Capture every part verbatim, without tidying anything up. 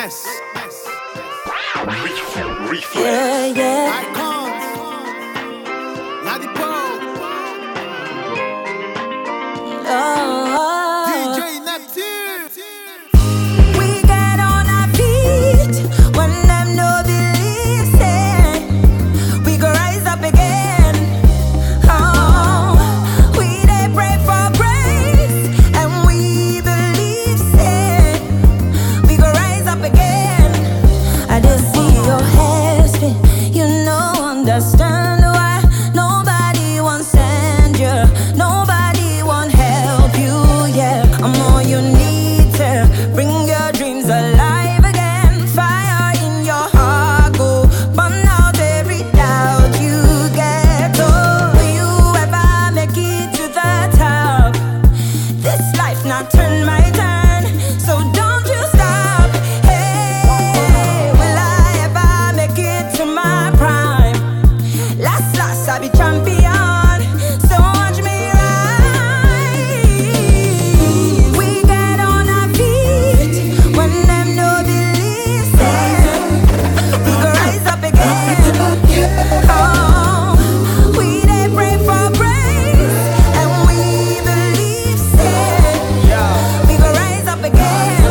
Greatness. Reflex. Yeah, yeah. Icons. Ladipo. Oh. D J Neptune. We get on our feet when them no believe say we go rise up again. Oh, we they pray for grace and we believe say we go rise up again. I just see your head spin, you know, understand why nobody wants send you, nobody want help you, yeah. I'm all you need to bring your dreams alive again. Fire in your heart, go burn out every doubt you get. Oh, will you ever make it to the top? This life not turn my turn, so don't you stop. Hey, will I ever make it to my prime? Last, last, I be champion, so watch me rise. We get on our feet when them no believe say we go rise up again. Oh, we they pray for grace and we believe say we go rise up again.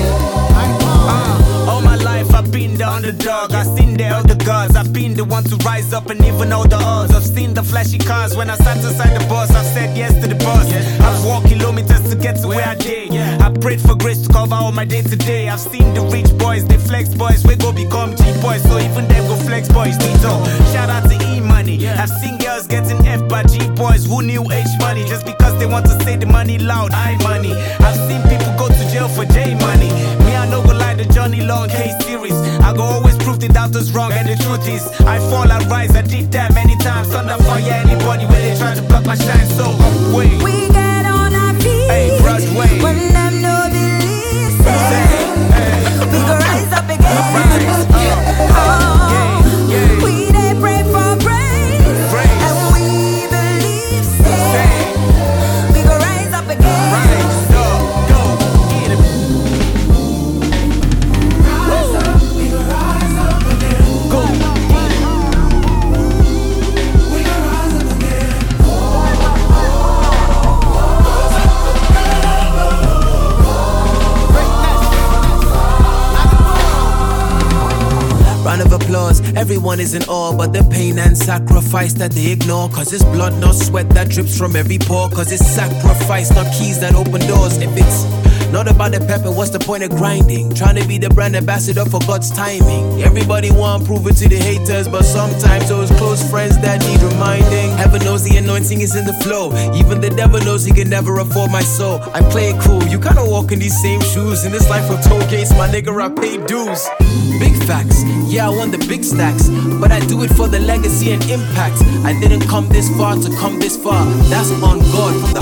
Uh, all my life I've been the underdog. I've seen the elder gods. I've been the one to rise up and even know the odds. I've seen the flashy cars when I sat inside the bus. I've said yes to the boss. I've walked kilometers to get to where I did. I prayed for grace to cover all my day to day. I've seen the rich boys, the flex boys. We go become G boys, so even them go flex boys. Tito, shout out to E Money. I've seen girls getting F by G boys who knew H money just because they want to say the money loud. I money. I've seen people go to jail for J money. Me, I no go like the Johnny Long K series. I go always prove the doubters wrong, and the truth is, I fall, I rise. I did that many times. Thunder fire anybody when they try to block my shine. So upway. We get on our feet Hey, Broadway. when them no believe say we go rise up again. Rise up. Oh, Yeah, yeah. we they pray for grace Grace. and we believe say we go rise up again. Rise up, go, get it. Go. Round of applause, everyone is in awe, but the pain and sacrifice that they ignore. Cause it's blood, not sweat that drips from every pore. Cause it's sacrifice, not keys that open doors. If it's not about the pepper, what's the point of grinding? Trying to be the brand ambassador for God's timing. Everybody want to prove it to the haters, but sometimes those close friends that need reminding. Heaven knows the anointing is in the flow. Even the devil knows he can never afford my soul. I play it cool, you kinda walk in these same shoes. In this life of toll gates, my nigga, I pay dues. Big facts, yeah, I want the big stacks, but I do it for the legacy and impact. I didn't come this far to come this far. That's on God from the